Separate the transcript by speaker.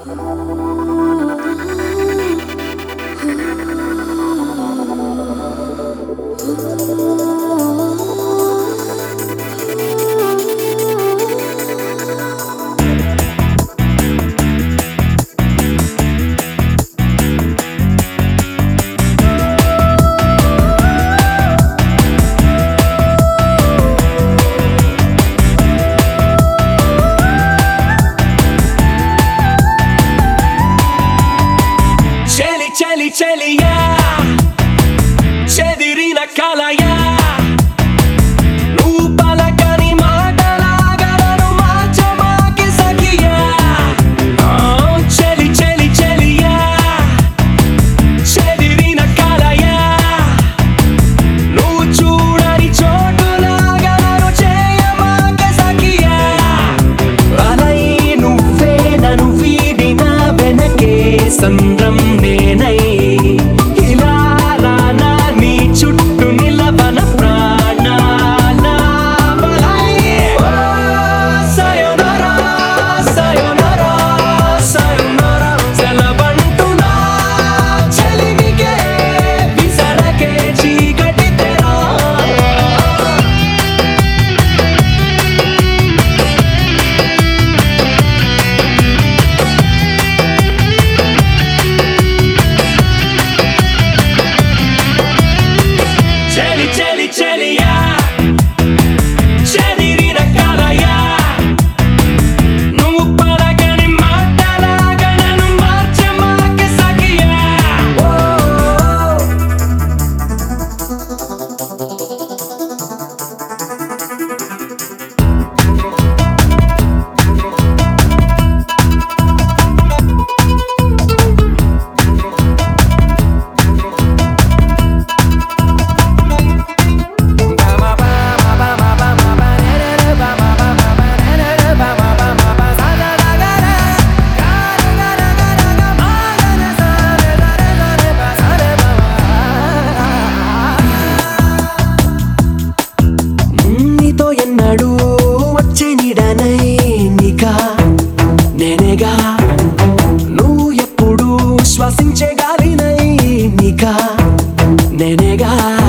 Speaker 1: చలి చలియా చెదిరిన కలయా నువ్వు పలకని మాటలాగా నన్ను మార్చమాకి సఖియా చలి చలి చలియా చెదిరిన కలయా నువ్వు చూడని చోటులాగా నన్ను చేయమాకి సఖియా అలై నువ్వే నన్ను వీడిన వెనకే సంద్రం నేనై ఇలా రానా నీ చుట్టూ నిలవన ప్రాణాల బలై సయోనరా సయోనరా సయోనరా సెలవంటున్నా చెలిమికే విసరకే చీకటి తెరా చలి చలి చలియా చెదిరిన కలయా నువ్వు పలకని మాటలాగా నన్ను మార్చమాకి సఖియా నీతో ఎన్నడూ వచ్చే నీడనై నీకా నేనేగా నువ్వు ఎప్పుడు శ్వాసించే గాలినై నీకా నేనేగా